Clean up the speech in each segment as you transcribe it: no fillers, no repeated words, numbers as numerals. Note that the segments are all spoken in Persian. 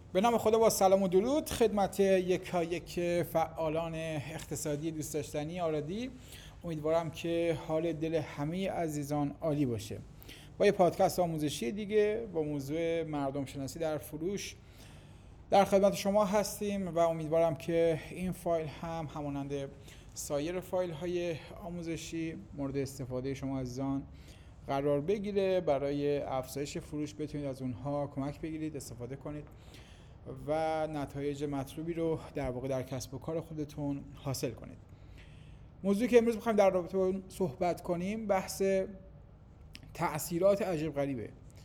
به نام خدا با سلام و درود خدمت یک فعالان اقتصادی دوست داشتنی آرادی. امیدوارم که حال دل همه عزیزان عالی باشه. با یه پادکست آموزشی دیگه با موضوع مردم شناسی در فروش در خدمت شما هستیم و امیدوارم که این فایل هم همانند سایر فایل های آموزشی مورد استفاده شما عزیزان قرار بگیره. برای افزایش فروش بتونید از اونها کمک بگیرید، استفاده کنید و نتایج مطلوبی رو در واقع در کسب و کار خودتون حاصل کنید. موضوعی که امروز می‌خوایم در رابطه با اون صحبت کنیم بحث تأثیرات عجیب غریبه.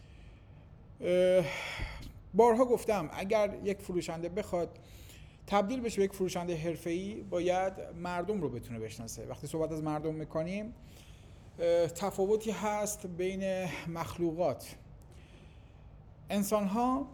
بارها گفتم اگر یک فروشنده بخواد تبدیل بشه به یک فروشنده حرفه‌ای باید مردم رو بتونه بشناسه. وقتی صحبت از مردم می‌کنیم تفاوتی هست بین مخلوقات. انسان‌ها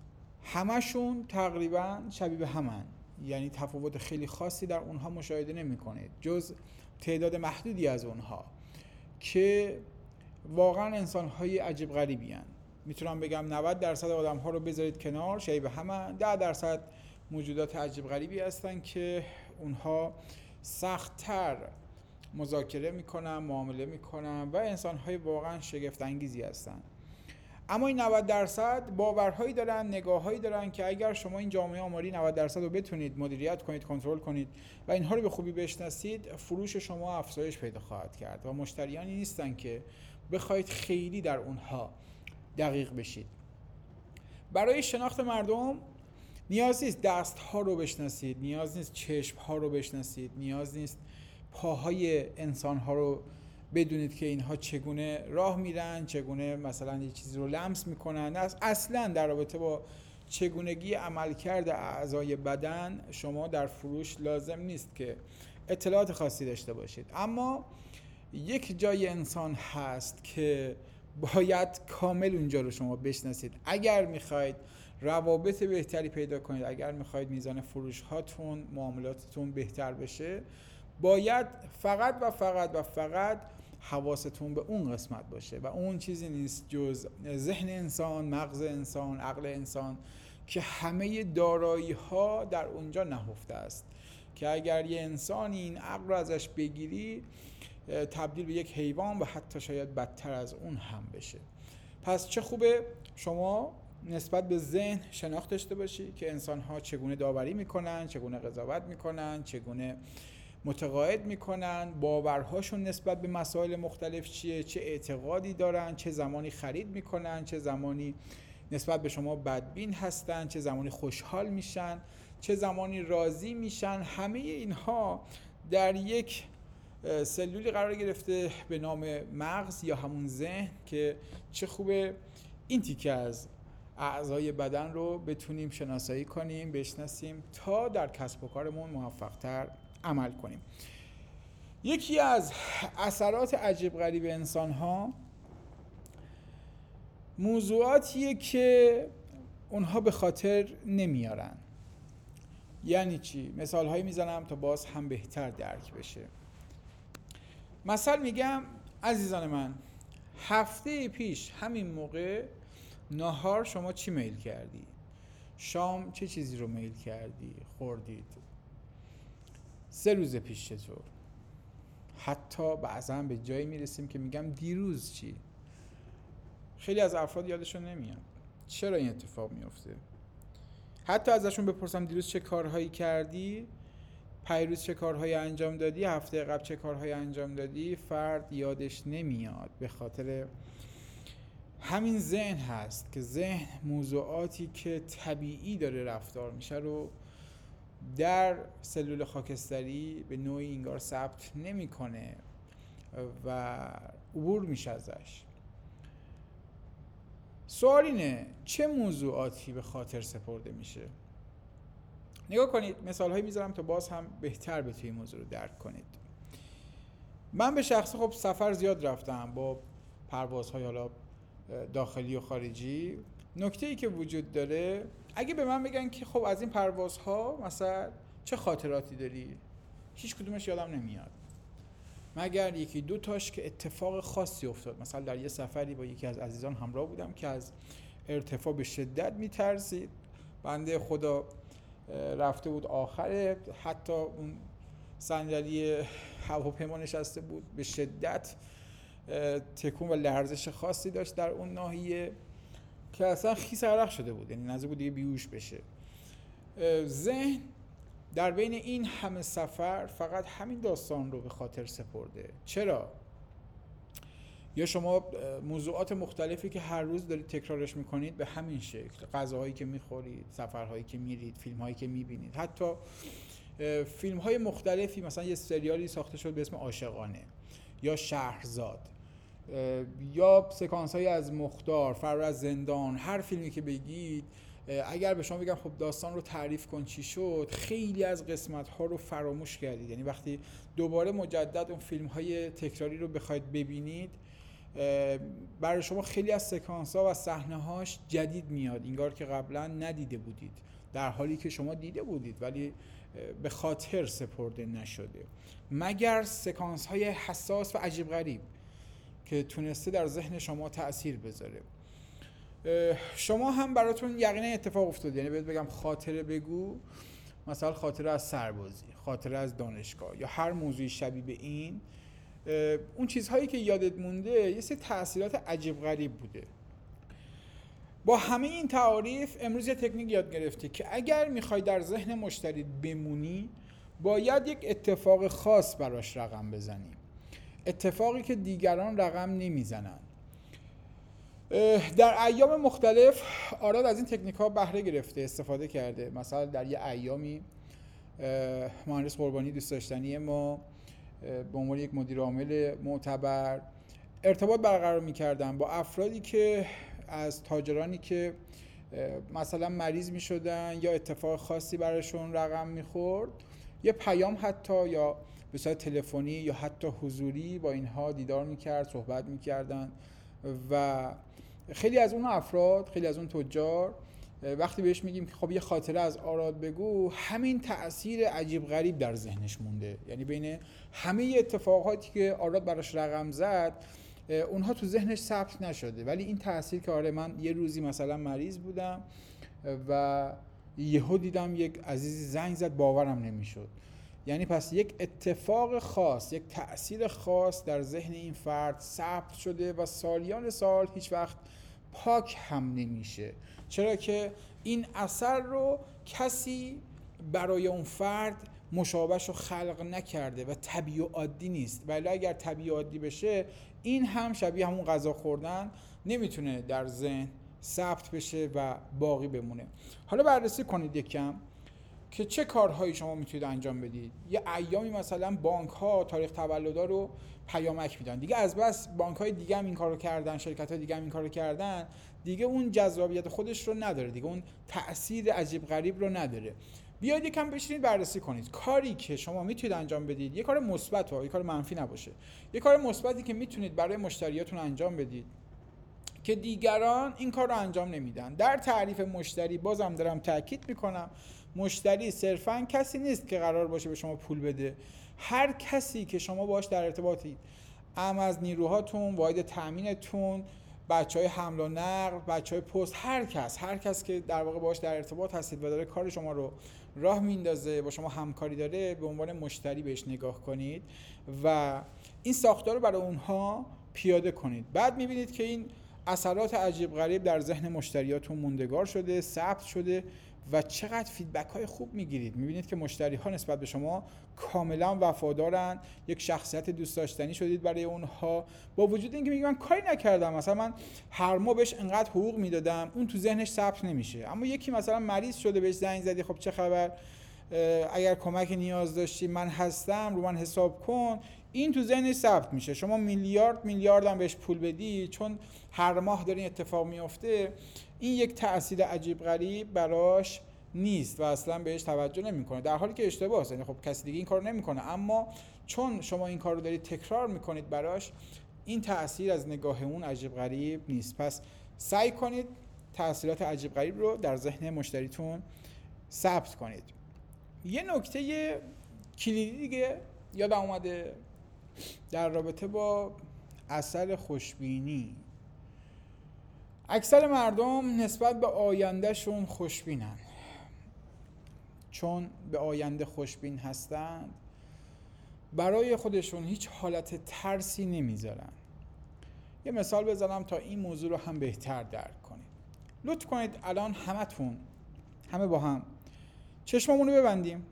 همشون تقریبا شبیه به همن، یعنی تفاوت خیلی خاصی در اونها مشاهده نمی‌کنید جز تعداد محدودی از اونها که واقعا انسان‌های عجیب غریبی هستند. میتونم بگم 90% آدم‌ها رو بذارید کنار شبیه به همن، 10% موجودات عجیب غریبی هستن که اونها سخت‌تر مذاکره میکنن، معامله میکنن و انسان‌های واقعا شگفت انگیزی هستن. اما این 90% باورهایی دارن، نگاههایی دارن که اگر شما این جامعه آماری 90% رو بتونید مدیریت کنید، کنترل کنید و اینها رو به خوبی بشناسید، فروش شما افزایش پیدا خواهد کرد و مشتریانی نیستن که بخواید خیلی در اونها دقیق بشید. برای شناخت مردم نیاز نیست دست‌ها رو بشناسید، نیاز نیست چشم‌ها رو بشناسید، نیاز نیست پاهای انسان‌ها رو بدونید که اینها چگونه راه میرن، چگونه مثلا یه چیزی رو لمس میکنن. اصلا در رابطه با چگونگی عملکرد اعضای بدن شما در فروش لازم نیست که اطلاعات خاصی داشته باشید. اما یک جای انسان هست که باید کامل اونجا رو شما بشناسید. اگر میخواید روابط بهتری پیدا کنید، اگر میخواید میزان فروش هاتون، معاملاتتون بهتر بشه، باید فقط حواستون به اون قسمت باشه و اون چیزی نیست جز ذهن انسان، مغز انسان، عقل انسان که همه دارایی ها در اونجا نهفته است که اگر یه انسانی این عقل رو ازش بگیری تبدیل به یک حیوان و حتی شاید بدتر از اون هم بشه. پس چه خوبه شما نسبت به ذهن شناخت داشته باشی که انسان‌ها چگونه داوری میکنن، چگونه قضاوت میکنن، چگونه متقاعد میکنن، باورهاشون نسبت به مسائل مختلف چیه، چه اعتقادی دارن، چه زمانی خرید میکنن، چه زمانی نسبت به شما بدبین هستن، چه زمانی خوشحال میشن، چه زمانی راضی میشن. همه اینها در یک سلولی قرار گرفته به نام مغز یا همون ذهن که چه خوبه این تیکه از اعضای بدن رو بتونیم شناسایی کنیم، بشناسیم تا در کسب و کارمون موفق‌تر عمل کنیم. یکی از اثرات عجیب غریب انسان‌ها موضوعاتیه که اونها به خاطر نمیارن. یعنی چی؟ مثال‌هایی میزنم تا باز هم بهتر درک بشه. مثلا میگم عزیزان من، هفته پیش همین موقع نهار شما چی میل کردی؟ شام چه چیزی رو میل کردی؟ خوردید؟ 3 روز پیش چطور؟ حتی بعضا به جایی میرسیم که میگم دیروز چی؟ خیلی از افراد یادشون نمیاد. چرا این اتفاق میفته؟ حتی ازشون بپرسم دیروز چه کارهایی کردی؟ پیروز چه کارهایی انجام دادی؟ هفته قبل چه کارهایی انجام دادی؟ فرد یادش نمیاد. به خاطر همین ذهن هست که ذهن موضوعاتی که طبیعی داره رفتار میشه رو در سلول خاکستری به نوعی انگار ثبت نمیکنه و عبور میشه ازش. سوال اینه چه موضوعاتی به خاطر سپرده میشه؟ نگاه کنید، مثالهایی میذارم تا باز هم بهتر بتونید این موضوع رو درک کنید. من به شخص خب سفر زیاد رفتم با پروازهای حالا داخلی و خارجی. نکته‌ای که وجود داره، اگه به من بگن که خب از این پروازها مثلا چه خاطراتی داری؟ هیچ کدومش یادم نمیاد مگر یکی دو تاش که اتفاق خاصی افتاد. مثلا در یه سفری با یکی از عزیزان همراه بودم که از ارتفاع به شدت میترسید بنده خدا رفته بود آخر، حتی اون صندلی هواپیما نشسته بود، به شدت تکون و لرزش خاصی داشت در اون ناحیه که اصلا خیس عرق شده بود، یعنی نزدیک بود دیگه بیهوش بشه. ذهن در بین این همه سفر فقط همین داستان رو به خاطر سپرده. چرا؟ یا شما موضوعات مختلفی که هر روز دارید تکرارش میکنید به همین شکل، غذاهایی که میخورید، سفرهایی که میرید، فیلمهایی که میبینید، حتی فیلمهای مختلفی، مثلا یه سریالی ساخته شد به اسم عاشقانه یا شهرزاد یا سکانس‌هایی از مختار، فرار از زندان، هر فیلمی که بگید اگر به شما بگم خب داستان رو تعریف کن چی شد، خیلی از قسمت‌ها رو فراموش کردید. یعنی وقتی دوباره مجدد اون فیلم‌های تکراری رو بخواید ببینید، برای شما خیلی از سکانس‌ها و صحنه‌هاش جدید میاد، انگار که قبلا ندیده بودید، در حالی که شما دیده بودید ولی به خاطر سپرده نشده، مگر سکانس‌های حساس و عجیب غریب که تونسته در ذهن شما تأثیر بذاره. شما هم براتون یقینا اتفاق افتاد، یعنی بهت بگم خاطره بگو، مثلا خاطره از سربازی، خاطره از دانشگاه یا هر موضوعی شبیه به این، اون چیزهایی که یادت مونده یه سری تأثیرات عجیب غریب بوده. با همه این تعاریف امروز یه تکنیک یاد گرفتی که اگر میخوای در ذهن مشتری بمونی باید یک اتفاق خاص براش رقم بزنی، اتفاقی که دیگران رقم نمیزنن. در ایام مختلف آراد از این تکنیک ها بهره گرفته، استفاده کرده. مثلا در یه ایامی مهندس قربانی دوست داشتنی ما به عنوان یک مدیر عامل معتبر ارتباط برقرار می‌کردن با افرادی که از تاجرانی که مثلا مریض می‌شدن یا اتفاق خاصی براشون رقم می‌خورد، یه پیام حتی یا به صورت تلفنی یا حتی حضوری با اینها دیدار می‌کرد، صحبت می‌کردن و خیلی از اون افراد، خیلی از اون تجار وقتی بهش میگیم که خب یه خاطره از آراد بگو، همین تأثیر عجیب غریب در ذهنش مونده. یعنی بین همه اتفاقاتی که آراد براش رقم زد اونها تو ذهنش ثبت نشده، ولی این تأثیر که آره من یه روزی مثلا مریض بودم و یهو دیدم یک عزیزی زنگ زد، باورم نمیشد. یعنی پس یک اتفاق خاص، یک تأثیر خاص در ذهن این فرد ثبت شده و سالیان سال هیچ وقت پاک هم نمیشه، چرا که این اثر رو کسی برای اون فرد مشابهش رو خلق نکرده و طبیعی و عادی نیست. ولی اگر طبیعی و عادی بشه این هم شبیه همون غذا خوردن نمیتونه در ذهن ثبت بشه و باقی بمونه. حالا بررسی کنید یکم که چه کارهایی شما میتونید انجام بدید. یه ایامی مثلا بانک ها تاریخ تولدا رو پیامک میدن، دیگه از بس بانک های دیگه هم این کارو کردن، شرکت های دیگه هم این کارو کردن، دیگه اون جذابیت خودش رو نداره، دیگه اون تأثیر عجیب غریب رو نداره. بیاید یکم بشینید بررسی کنید کاری که شما میتونید انجام بدید، یه کار مثبت و یه کار منفی نباشه. یه کار مثبتی که میتونید برای مشتریاتون انجام بدید که دیگران این کار رو انجام نمیدن. در تعریف مشتری بازم دارم تاکید میکنم، مشتری صرفاً کسی نیست که قرار باشه به شما پول بده. هر کسی که شما باهاش در ارتباطید، از نیروهاتون، واحد تامینتون، بچهای حمل و نقل، بچهای پست، هر کس که در واقع باهاش در ارتباط هستید و داره کار شما رو راه میندازه، با شما همکاری داره، به عنوان مشتری بهش نگاه کنید و این ساختار رو برای اونها پیاده کنید. بعد میبینید که این اثرات عجیب غریب در ذهن مشتریاتون موندگار شده، ثبت شده و چقدر فیدبک های خوب میگیرید. میبینید که مشتری ها نسبت به شما کاملا وفادارن، یک شخصیت دوست داشتنی شدید برای اونها، با وجود اینکه میگن من کاری نکردم، مثلا من هر ماه بهش انقدر حقوق میدادم، اون تو ذهنش ثبت نمیشه. اما یکی مثلا مریض شده، بهش زنگ زدی خب چه خبر، اگر کمک نیاز داشتی من هستم، رو من حساب کن، این تو ذهنش ثبت میشه. شما میلیارد هم بهش پول بدی، چون هر ماه داره این اتفاق میفته، این یک تأثیر عجیب غریب براش نیست و اصلا بهش توجه نمیکنه، در حالی که اشتباهه. یعنی خب کسی دیگه این کارو نمیکنه، اما چون شما این کارو دارید تکرار میکنید براش، این تأثیر از نگاه اون عجیب غریب نیست. پس سعی کنید تأثیرات عجیب غریب رو در ذهن مشتریتون ثبت کنید. یه نکته کلیدی دیگه یادم اومده در رابطه با اثر خوشبینی. اکثر مردم نسبت به آیندهشون خوشبینن، چون به آینده خوشبین هستند برای خودشون هیچ حالت ترسی نمیذارن. یه مثال بزنم تا این موضوع رو هم بهتر درک کنید. لطف کنید الان همه با هم چشممون رو ببندیم.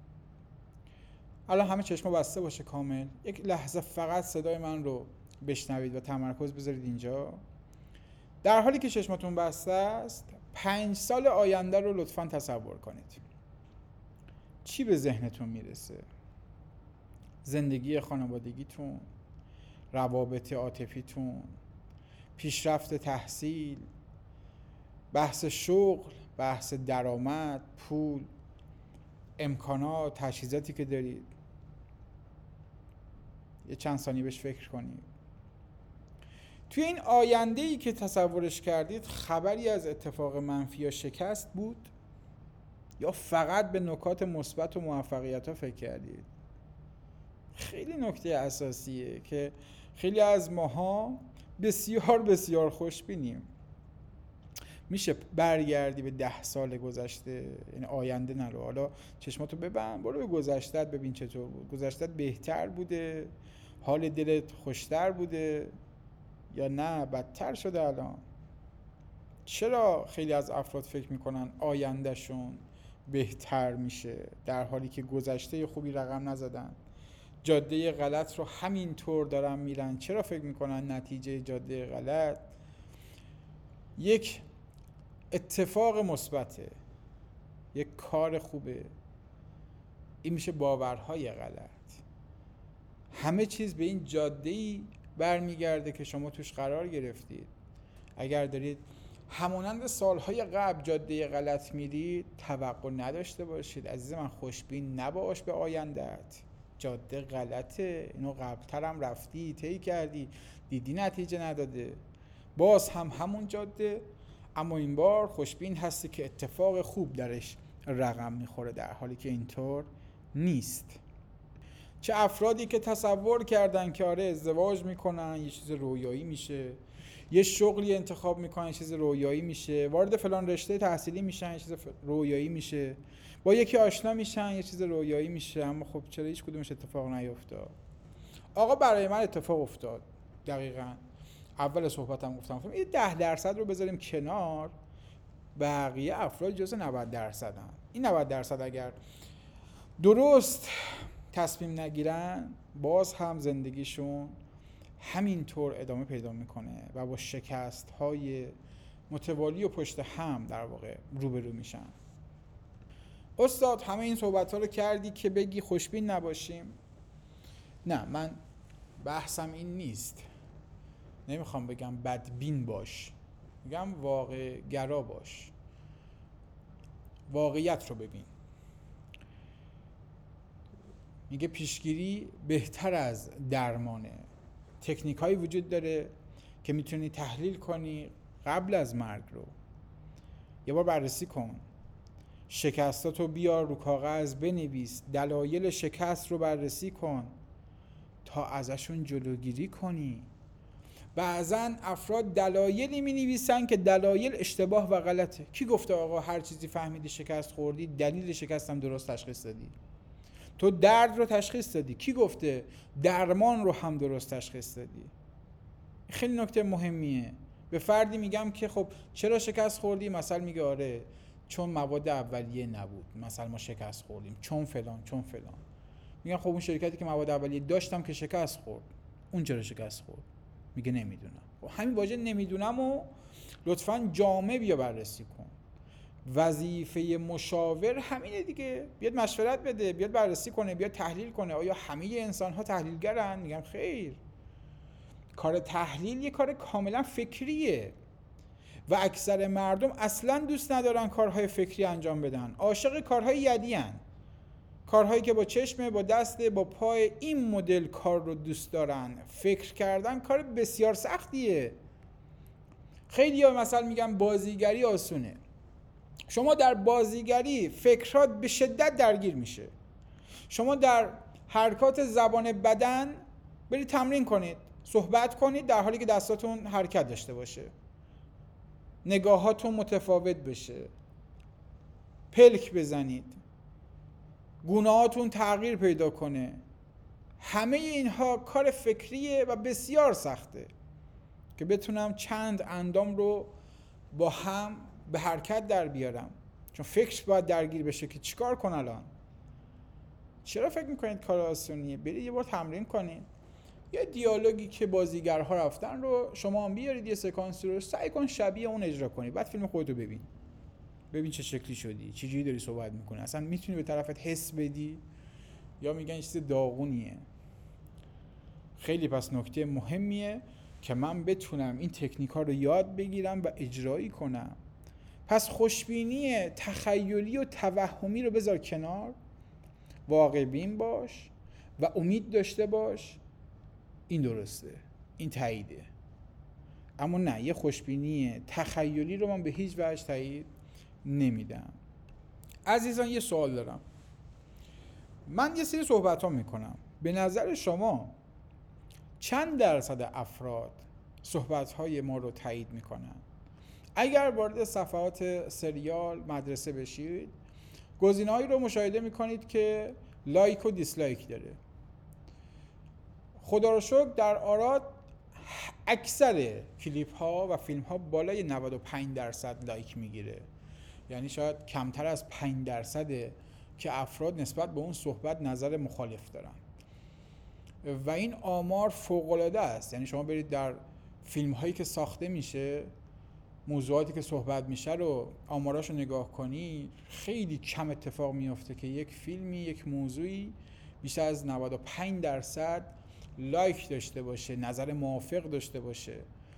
الان همه چشم بسته باشه کامل. یک لحظه فقط صدای من رو بشنوید و تمرکز بذارید اینجا. در حالی که چشمتون بسته است 5 سال آینده رو لطفاً تصور کنید. چی به ذهنتون میرسه؟ زندگی خانوادگیتون، روابط عاطفیتون، پیشرفت تحصیل، بحث شغل، بحث درآمد، پول، امکانات، تجهیزاتی که دارید. یه چند ثانیه بهش فکر کنید. توی این آینده‌ای که تصورش کردید خبری از اتفاق منفی یا شکست بود یا فقط به نکات مثبت و موفقیت‌ها فکر کردید؟ خیلی نکته اساسیه که خیلی از ماها بسیار بسیار خوشبینیم. میشه برگردی به 10 سال گذشته، این آینده نرو، حالا چشماتو ببند برو به گذشته‌ت ببین چطور بود. گذشته‌ت بهتر بوده؟ حال دلت خوشتر بوده یا نه بدتر شده الان؟ چرا خیلی از افراد فکر میکنن آیندهشون بهتر میشه در حالی که گذشته خوبی رقم نزدن؟ جاده غلط رو همین طور دارن میرن. چرا فکر میکنن نتیجه جاده غلط یک اتفاق مثبته، یک کار خوبه؟ این میشه باورهای غلط. همه چیز به این جاده‌ای برمیگرده که شما توش قرار گرفتید. اگر دارید همانند سالهای قبل جاده غلط میرید توقع نداشته باشید. عزیز من خوشبین نباش به آینده‌ات. جاده غلطه، اینو قبلتر هم رفتی طی کردی دیدی نتیجه نداده، باز هم همون جاده، اما این بار خوشبین هستی که اتفاق خوب درش رقم میخوره، در حالی که اینطور نیست. چه افرادی که تصور کردن که آره ازدواج میکنن یه چیز رویایی میشه، یه شغلی انتخاب میکنن یه چیز رویایی میشه، وارد فلان رشته تحصیلی میشن یه چیز رویایی میشه، با یکی آشنا میشن یه چیز رویایی میشه، اما خب چرا هیچ کدومش اتفاق نیفتاد؟ آقا برای من اتفاق افتاد. دقیقاً اول صحبتم گفتم این 10% رو بذاریم کنار، بقیه افراد جزء 90% هن. این 90% اگر درست تصمیم نگیرن باز هم زندگیشون همینطور ادامه پیدا میکنه و با شکست های متوالی و پشت هم در واقع روبرو میشن. استاد همه این صحبت ها رو کردی که بگی خوشبین نباشیم؟ نه، من بحثم این نیست. نمیخوام بگم بدبین باش، میگم واقع گرا باش، واقعیت رو ببین. میگه پیشگیری بهتر از درمانه. تکنیک هایی وجود داره که میتونی تحلیل کنی قبل از مرگ رو. یه بار بررسی کن، شکستاتو بیار رو کاغذ بنویس، دلایل شکست رو بررسی کن تا ازشون جلوگیری کنی. بعضن افراد دلایلی می نویسن که دلایل اشتباه و غلطه. کی گفته آقا هر چیزی فهمیدی شکست خوردی دلیل شکستم درست تشخیص دادی؟ تو درد رو تشخیص دادی، کی گفته درمان رو هم درست تشخیص دادی؟ خیلی نکته مهمیه. به فردی میگم که خب چرا شکست خوردی؟ مثلا میگه آره چون مواد اولیه نبود، مثلا ما شکست خوردیم، چون فلان چون فلان. میگم خب اون شرکتی که مواد اولیه داشتم که شکست خورد، اون چرا شکست خورد؟ میگه نمیدونم. خب همین واژه نمیدونم و لطفاً جامع بیا بررسی کن. وظیفه مشاور همینه دیگه، بیاد مشورت بده، بیاد بررسی کنه، بیاد تحلیل کنه. آیا همه انسان ها تحلیلگرن؟ میگم خیر. کار تحلیل یه کار کاملا فکریه و اکثر مردم اصلا دوست ندارن کارهای فکری انجام بدن، عاشق کارهای یدی هن. کارهایی که با چشم، با دست، با پای، این مدل کار رو دوست دارن. فکر کردن کار بسیار سختیه. خیلی ها مثلا میگن بازیگری آسونه. شما در بازیگری فکرات به شدت درگیر میشه. شما در حرکات زبان بدن برید تمرین کنید، صحبت کنید در حالی که دستاتون حرکت داشته باشه، نگاهاتون متفاوت بشه، پلک بزنید، گناهاتون تغییر پیدا کنه. همه اینها کار فکریه و بسیار سخته که بتونم چند اندام رو با هم به حرکت در بیارم، چون فکر باید درگیر بشه که چیکار کن الان. چرا فکر میکنید کار آسونیه؟ برید یه بار تمرین کنید، یه دیالوگی که بازیگرها رفتن رو شما هم بیارید، یه سکانسی رو سعی کن شبیه اون اجرا کنی، بعد فیلم خودتو ببین چه شکلی شدی، چه جوری داری صحبت میکنی، اصلا میتونی به طرفت حس بدی یا میگن این چیز داغونیه. خیلی پس نکته مهمیه که من بتونم این تکنیک‌ها رو یاد بگیرم و اجرایی کنم. پس خوشبینی تخیلی و توهمی رو بذار کنار، واقع بین باش و امید داشته باش. این درسته، این تاییده. اما نه، یه خوشبینی تخیلی رو من به هیچ وجه تایید نمیدم. عزیزان یه سوال دارم. من یه سری صحبت ها میکنم، به نظر شما چند درصد افراد صحبت های ما رو تایید میکنن؟ اگر وارد صفحات سریال مدرسه بشید، گزینه‌هایی رو مشاهده میکنید که لایک و دیسلایک داره. خدا رو شکر در آراد اکثر کلیپ ها و فیلم ها بالای 95% لایک میگیره، یعنی شاید کمتر از 5% که افراد نسبت به اون صحبت نظر مخالف دارن و این آمار فوق‌العاده است. یعنی شما برید در فیلم هایی که ساخته میشه، موضوعاتی که صحبت میشه رو آماراشو نگاه کنی، خیلی کم اتفاق میفته که یک فیلمی، یک موضوعی بیشتر از 95% لایک داشته باشه، نظر موافق داشته باشه.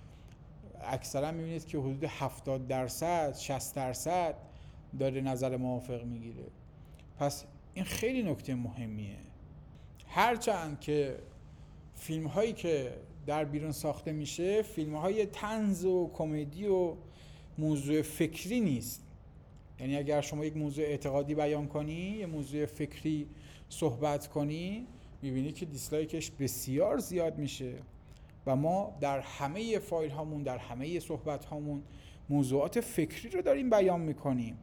اکثرا میبینید که حدود 70%، 60% داره نظر موافق میگیره. پس این خیلی نکته مهمیه. هرچند که فیلم هایی که در بیرون ساخته میشه فیلم های طنز و کمدی و موضوع فکری نیست، یعنی اگر شما یک موضوع اعتقادی بیان کنی، یه موضوع فکری صحبت کنی، میبینی که دیسلایکش بسیار زیاد میشه و ما در همه فایل هامون، در همه صحبت هامون موضوعات فکری رو داریم بیان میکنیم.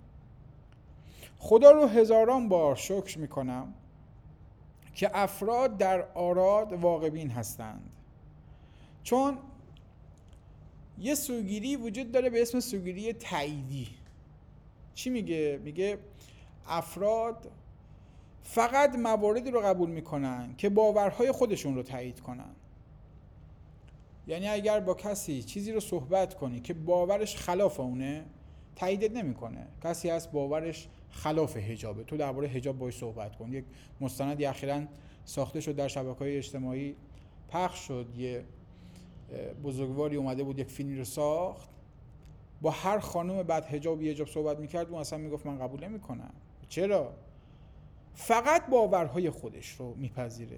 خدا رو هزاران بار شکر میکنم که افراد در آراد واقع بین هستند، چون یه سوگیری وجود داره به اسم سوگیری تاییدی. چی میگه؟ میگه افراد فقط مواردی رو قبول میکنن که باورهای خودشون رو تایید کنن. یعنی اگر با کسی چیزی رو صحبت کنی که باورش خلاف اونه، تاییدت نمیکنه. کسی هست باورش خلاف حجابه، تو درباره حجاب باهاش صحبت کن. یک مستندی اخیراً ساخته شد، در شبکه‌های اجتماعی پخش شد، یه بزرگواری اومده بود یک فیلمی رو ساخت، با هر خانم بعد حجاب یه حجاب صحبت میکرد، اون اصلا میگفت من قبول نمیکنم. چرا؟ فقط باورهای خودش رو میپذیره.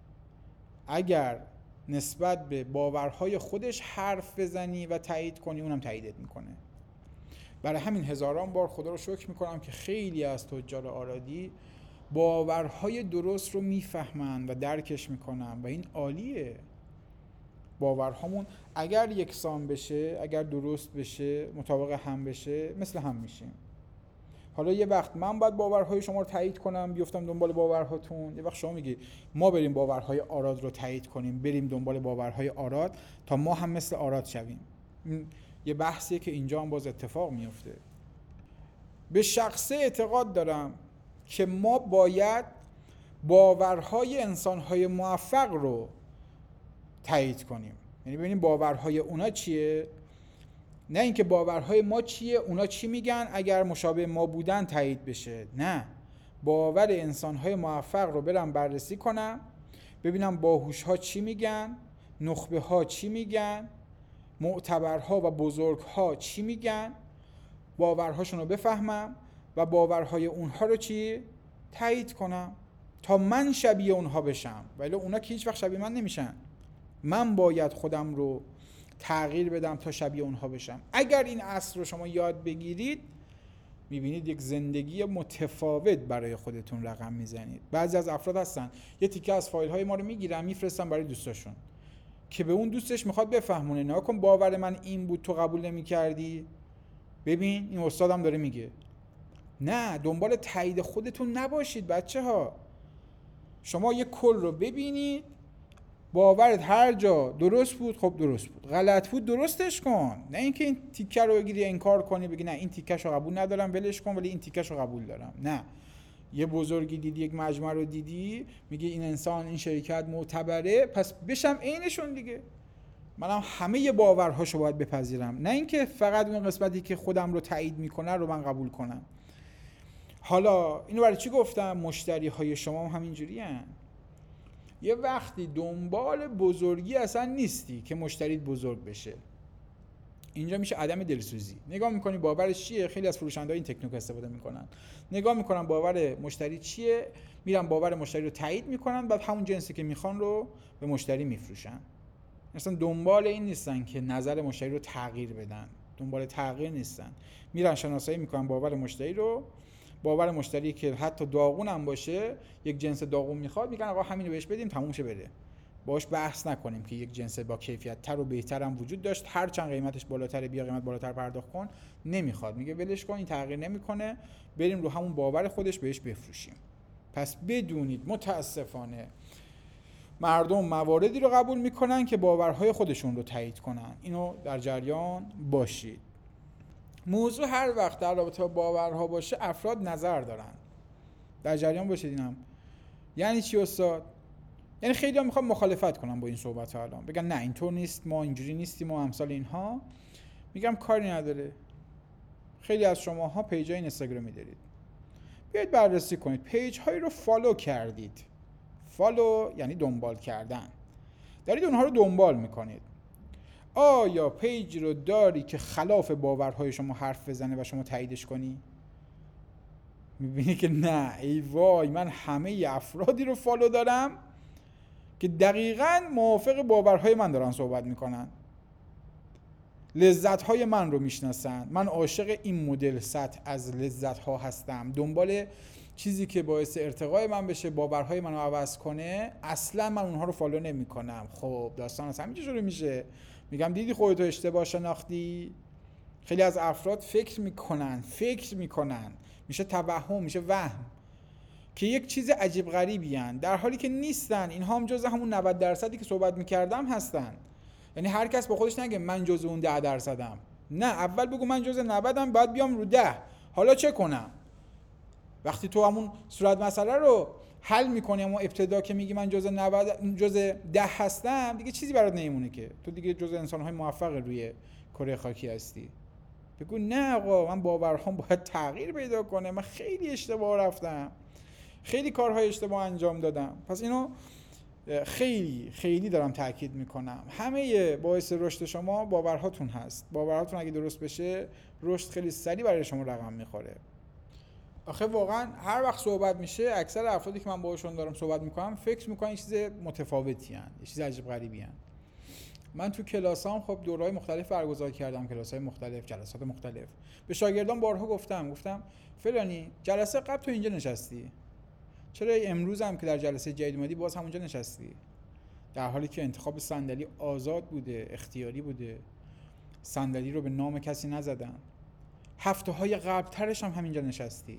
اگر نسبت به باورهای خودش حرف بزنی و تایید کنی، اونم تاییدت میکنه. برای همین هزاران بار خدا رو شکر میکنم که خیلی از تجار آرادی باورهای درست رو میفهمن و درکش میکنن و این عالیه. باورهامون اگر یکسان بشه، اگر درست بشه، مطابق هم بشه، مثل هم میشیم. حالا یه وقت من باید باورهای شما رو تایید کنم، بیفتم دنبال باورهاتون، یه وقت شما میگی ما بریم باورهای آراد رو تایید کنیم، بریم دنبال باورهای آراد تا ما هم مثل آراد شویم. یه بحثیه که اینجا هم باز اتفاق میفته. به شخصه اعتقاد دارم که ما باید باورهای انسانهای موفق رو تایید کنیم، یعنی ببینیم باورهای اونا چیه، نه اینکه باورهای ما چیه، اونا چی میگن، اگر مشابه ما بودن تایید بشه. نه، باور انسانهای موفق رو برم بررسی کنم، ببینم باهوش‌ها چی میگن، نخبه‌ها چی میگن، معتبرها و بزرگ‌ها چی میگن، باورهاشون رو بفهمم و باورهای اونها رو تایید کنم تا من شبیه اونها بشم، ولی اونا که هیچ وقت شبیه من نمیشن. من باید خودم رو تغییر بدم تا شبیه اونها بشم. اگر این اصل رو شما یاد بگیرید، میبینید یک زندگی متفاوت برای خودتون رقم میزنید. بعضی از افراد هستن یه تیکه از فایل های ما رو میگیرن میفرستن برای دوستاشون که به اون دوستش میخواد بفهمونه، نه کن باور من این بود تو قبول نمیکردی، ببین این استادم داره میگه. نه، دنبال تایید خودتون نباشید بچه ها. شما یک کل رو ببینید، باورت هر جا درست بود خب درست بود، غلط بود درستش کن. نه اینکه این تیکه رو بگیری انکار کنی بگی نه این تیکه‌شو قبول ندارم ولش کن، ولی این تیکه‌شو قبول دارم. نه، یه بزرگی دیدی، یک مجمع رو دیدی، میگه این انسان، این شرکت معتبره، پس بشم عینشون دیگه. منم همه باورهاشو باید بپذیرم، نه اینکه فقط اون قسمتی که خودم رو تایید میکنه رو من قبول کنم. حالا اینو برای چی گفتم؟ مشتری های شما هم همینجوری هن. یه وقتی دنبال بزرگی اصلا نیستی که مشتریت بزرگ بشه، اینجا میشه عدم دلسوزی. نگاه میکنی باورش چیه؟ خیلی از فروشنده‌ها این تکنیک استفاده میکنن. نگاه میکنن باور مشتری چیه، میرن باور مشتری رو تایید میکنن، بعد همون جنسی که میخوان رو به مشتری میفروشن. مثلا دنبال این نیستن که نظر مشتری رو تغییر بدن، دنبال تغییر نیستن، میرن شناسایی میکنن باور مشتری رو، باور مشتری که حتی داغون هم باشه، یک جنس داغون میخواد، میگن آقا همینو بهش بدیم تموم شه بره، باهاش بحث نکنیم که یک جنس با کیفیت تر و بهتر هم وجود داشت، هر چند قیمتش بالاتره بیا قیمت بالاتر پرداخت کن. نمیخواد، میگه ولش کن، این تغییر نمیکنه، بریم رو همون باور خودش بهش بفروشیم. پس بدونید متاسفانه مردم مواردی رو قبول میکنن که باورهای خودشون رو تایید کنن. اینو در جریان باشید. موضوع هر وقت در رابطه با باورها باشه افراد نظر دارن، در جریان باشید. اینم یعنی چی استاد؟ یعنی خیلی ها میخوان مخالفت کنن با این صحبت ها، الان بگن نه اینطور نیست، ما اینجوری نیستیم و امثال اینها. میگم کاری نداره. خیلی از شماها پیجای اینستاگرامی دارید، بیاید بررسی کنید پیج هایی رو فالو کردید. فالو یعنی دنبال کردن، دارید اونها رو دنبال میکنید. آیا پیج رو داری که خلاف باورهای شما حرف بزنه و شما تاییدش کنی؟ میبینی که نه، ای وای، من همه افرادی رو فالو دارم که دقیقاً موافق باورهای من دارن صحبت میکنن، لذتهای من رو میشناسن، من عاشق این مدل سطح از لذتها هستم، دنبال چیزی که باعث ارتقای من بشه، باورهای منو عوض کنه، اصلا من اونها رو فالو نمی کنم. خب داستان از همینجا شروع میشه. میگم دیدی خودتو اشتباه شناختی؟ خیلی از افراد فکر میکنن میشه توهم، میشه وهم که یک چیز عجیب غریبی هن، در حالی که نیستن. اینها هم جزء همون 90% که صحبت میکردم هستن. یعنی هر کس با خودش نگه من جزء اون 10%م، نه، اول بگو من جزء 90م، بعد بیام رو 10. حالا چه کنم؟ وقتی تو همون صورت مسئله رو حل میکنی، اما ابتدا که میگی من جزء 10 هستم، دیگه چیزی برات نمیمونه که تو دیگه جزء انسان‌های موفق روی کره خاکی هستی. بگو نه آقا، من باورهام باید تغییر پیدا کنه، من خیلی اشتباه رفتم، خیلی کارهای اشتباه انجام دادم. پس اینو خیلی خیلی دارم تاکید میکنم، همه باعث رشد شما باورهاتون هست. باورهاتون اگه درست بشه، رشد خیلی سریع برای شما رقم میخوره. آخه واقعا هر وقت صحبت میشه، اکثر افرادی که من باهاشون دارم صحبت میکنم فکر میکنن چیز متفاوتی ان، یه چیز عجیب غریبی ان. من تو کلاسام خب دوره‌های مختلف برگزار کردم، کلاس‌های مختلف، جلسات مختلف. به شاگردان بارها گفتم فلانی جلسه قبل تو اینجا نشستی، چرا امروز هم که در جلسه جدید اومدی باز همونجا نشستی؟ در حالی که انتخاب صندلی آزاد بوده، اختیاری بوده، صندلی رو به نام کسی نزدن. هفته‌های قبل‌ترش هم همینجا نشستی.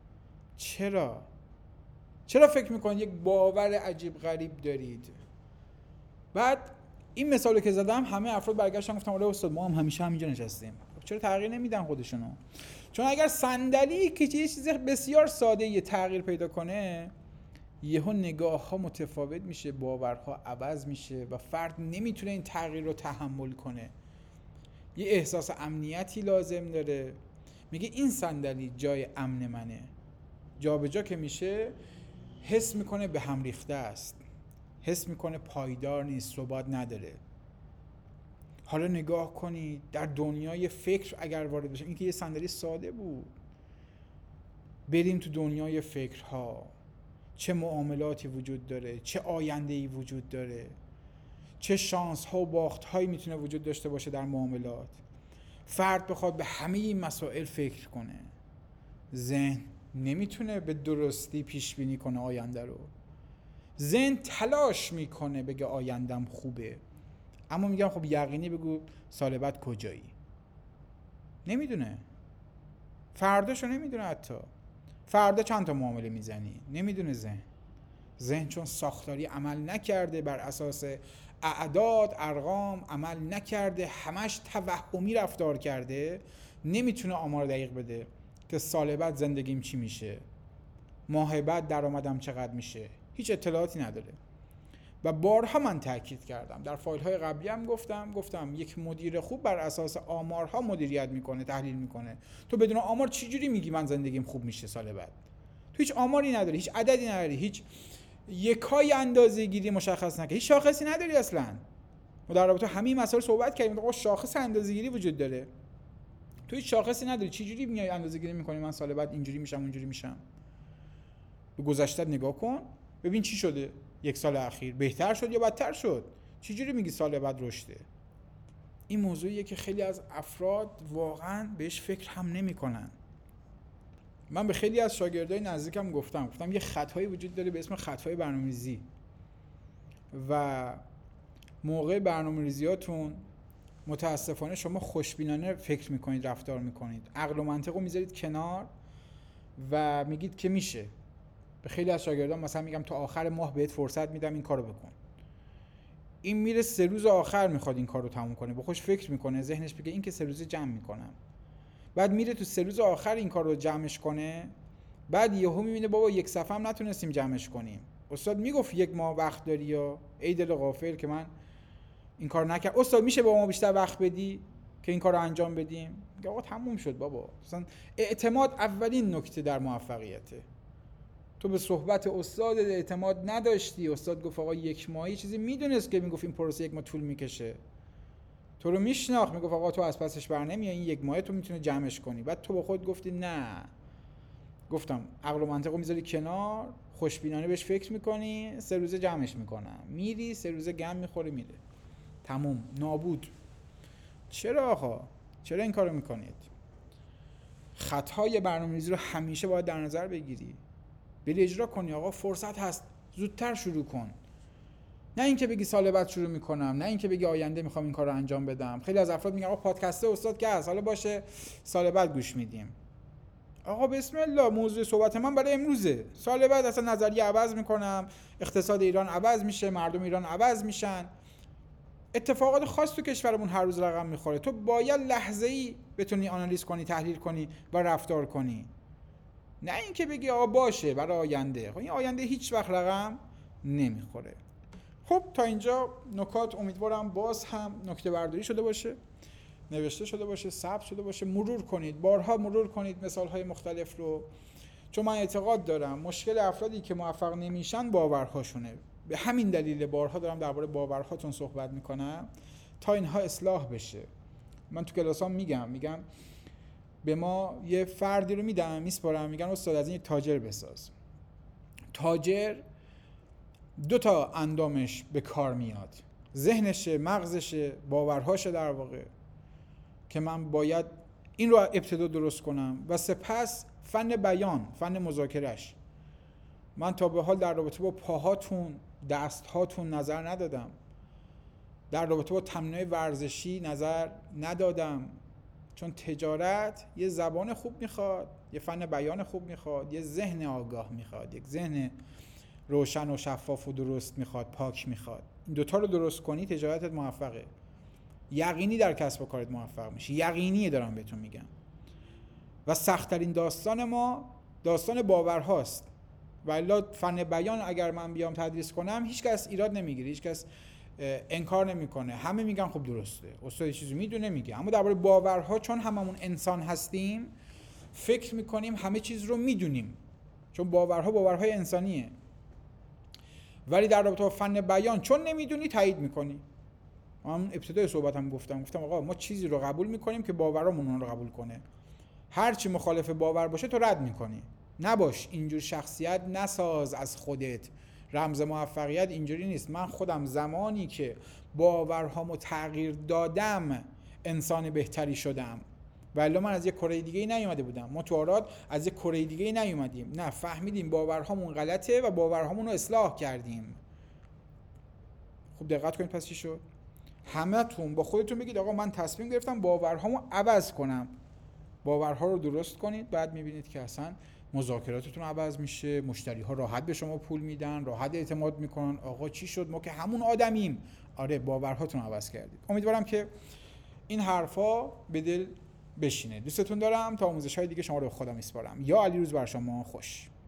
چرا فکر میکنید یک باور عجیب غریب دارید؟ بعد این مثالی که زدم همه افراد برگشتن گفتن آره استاد ما هم همیشه همینجا نشستیم. چرا تغییر نمیدن خودشونو؟ چون اگر صندلی که یه چیز بسیار ساده یه تغییر پیدا کنه، یهو نگاه‌ها متفاوت میشه، باورها عوض میشه و فرد نمیتونه این تغییر رو تحمل کنه. یه احساس امنیتی لازم داره، میگه این صندلی جای امن منه. جابجا که میشه حس میکنه به هم ریخته است، حس میکنه پایدار نیست، ثبات نداره. حالا نگاه کنید در دنیای فکر اگر وارد بشیم، این که یه صندلی ساده بود، بریم تو دنیای فکرها، چه معاملاتی وجود داره، چه آینده‌ای وجود داره، چه شانس ها و باخت هایی میتونه وجود داشته باشه در معاملات. فرد بخواد به همه این مسائل فکر کنه، ذهن نمیتونه به درستی پیش بینی کنه آینده رو. ذهن تلاش میکنه بگه آیندم خوبه، اما میگم خب یقینی بگو سال بعد کجایی؟ نمیدونه. فرداشو نمیدونه، حتی فردا چند تا معامله میزنی نمیدونه. ذهن چون ساختاری عمل نکرده، بر اساس اعداد ارقام عمل نکرده، همش توهمی رفتار کرده، نمیتونه آمار دقیق بده که سال بعد زندگیم چی میشه، ماه بعد درآمدم چقدر میشه، هیچ اطلاعاتی نداره. و بارها من تاکید کردم، در فایل های قبلی هم گفتم یک مدیر خوب بر اساس آمارها مدیریت میکنه، تحلیل میکنه. تو بدون آمار چجوری میگی من زندگیم خوب میشه سال بعد؟ تو هیچ آماری نداری، هیچ عددی نداری، هیچ یکای اندازه‌گیری مشخص نکردی، هیچ شاخصی نداری اصلا. ما در رابطه همین مسائل صحبت کردیم، آقا شاخص اندازه‌گیری وجود داره، تو هیچ شاخصی نداری، چجوری میای اندازه‌گیری میکنی من سال بعد اینجوری میشم اونجوری میشم؟ به گذشته نگاه کن ببین چی شده، یک سال اخیر بهتر شد یا بدتر شد؟ چجوری میگی سال بعد رشده؟ این موضوعیه که خیلی از افراد واقعا بهش فکر هم نمیکنن. من به خیلی از شاگردای نزدیکم گفتم یه خطایی وجود داره به اسم خطای برنامه‌ریزی و موقع برنامه‌ریزیاتون متاسفانه شما خوشبینانه فکر میکنید، رفتار میکنید، عقل و منطق رو میذارید کنار و میگید که میشه. به خیلی از شاگردان مثلا میگم تا آخر ماه بهت فرصت میدم این کارو بکن. این میره 3 روز آخر میخواد این کارو تموم کنه، با خودش فکر میکنه، ذهنش میگه این که 3 روز جمع میکنم. بعد میره تو 3 روز آخر این کارو جمعش کنه، بعد یهو میبینه بابا یک صفحه هم نتونستیم جمعش کنیم. استاد میگفت 1 ماه وقت داری یا ای دل غافل که من این کار نکرد. استاد میشه با ما بیشتر وقت بدی که این کارو انجام بدیم؟ میگه آقا تموم شد بابا. مثلا اعتماد اولین نکته در موفقیته. تو به صحبت استاد اعتماد نداشتی، استاد گفت آقا 1 ماهی، چیزی میدونست که میگفت این پروسه 1 ماه طول میکشه، تو رو میشناخت، میگفت آقا تو از پسش بر نمیای، این 1 ماه تو میتونه جمعش کنی. بعد تو با خود گفتی نه. گفتم عقل و منطق رو میذاری کنار، خوشبینانه بهش فکر میکنی، 3 روزه جمعش میکنم، میری 3 روزه گم میخوری میره، تموم، نابود. چرا آقا؟ چرا این کارو میکنید؟ خطای برنامه‌ریزی رو همیشه باید در نظر بگیری، بری اجرا کنی. آقا فرصت هست، زودتر شروع کن. نه اینکه بگی سال بعد شروع میکنم، نه اینکه بگی آینده میخوام این کار رو انجام بدم. خیلی از افراد میگن آقا پادکست استاد که هست، حالا باشه سال بعد گوش میدیم. آقا بسم الله، موضوع صحبت من برای امروزه. سال بعد اصلا نظریه عوض میکنم، اقتصاد ایران عوض میشه، مردم ایران عوض میشن، اتفاقات خاص تو کشورمون هر روز رقم میخوره. تو باید لحظه‌ای بتونی آنالیز کنی، تحلیل کنی و رفتار کنی. نه اینکه بگی آقا باشه برای آینده. خب این آینده هیچ وقت رقم نمیخوره. خب تا اینجا نکات امیدوارم باز هم نکته برداری شده باشه، نوشته شده باشه، ثبت شده باشه. مرور کنید، بارها مرور کنید مثالهای مختلف رو، چون من اعتقاد دارم مشکل افرادی که موفق نمیشن باورهاشونه. به همین دلیل بارها دارم درباره باورهاتون صحبت میکنم تا اینها اصلاح بشه. من تو کلاسام میگم به ما یه فردی رو میدم میسپارم، میگن استاد از این یک تاجر بساز. تاجر 2 تا اندامش به کار میاد، ذهنشه، مغزشه، باورهاشه در واقع، که من باید این رو ابتدا درست کنم و سپس فن بیان، فن مذاکرهش. من تا به حال در رابطه با پاهاتون، دستهاتون نظر ندادم، در رابطه با تمرین‌های ورزشی نظر ندادم، چون تجارت یه زبان خوب میخواد، یه فن بیان خوب میخواد، یه ذهن آگاه میخواد، یک ذهن روشن و شفاف و درست میخواد، پاک میخواد. این 2 تا رو درست کنی تجارتت موفقه، یقینی در کسب و کارت موفق میشی، یقینیه دارم بهتون میگم. و سخت‌ترین داستان ما داستان باورهاست. والا فن بیان اگر من بیام تدریس کنم هیچ کس ایراد نمیگیره، هیچ کس انکار نمیکنه، همه میگن خب درسته، استاد یه چیزی میدونه میگه. اما درباره باورها چون هممون انسان هستیم فکر میکنیم همه چیز رو میدونیم، چون باورهای انسانیه. ولی در رابطه با فن بیان چون نمیدونی تایید میکنی. من ابتدای صحبتم گفتم آقا ما چیزی رو قبول میکنیم که باورمون اون رو قبول کنه، هر چی مخالف باور باشه تو رد میکنی. نباش اینجور شخصیت، نساز از خودت. رمز موفقیت اینجوری نیست. من خودم زمانی که باورهامو تغییر دادم انسان بهتری شدم، ولی من از یک کره دیگه ای نیومده بودم. ما تو آراد از یک کره دیگه ای نیومدیم، نه، فهمیدیم باورهامون غلطه و باورهامون رو اصلاح کردیم. خوب دقت کنید پس چی شد؟ همتون با خودتون بگید آقا من تصمیم گرفتم باورهامو عوض کنم. باورها رو درست کنید، بعد میبینید که اصلا مذاکراتتون عوض میشه، مشتری ها راحت به شما پول میدن، راحت اعتماد میکنن. آقا چی شد، ما که همون آدمیم. آره، باورهاتون عوض کردید. امیدوارم که این حرفا به دل بشینه. دوستتون دارم. تا آموزش‌های دیگه شما رو به خدا میسپارم. یا علیروز بر شما خوش.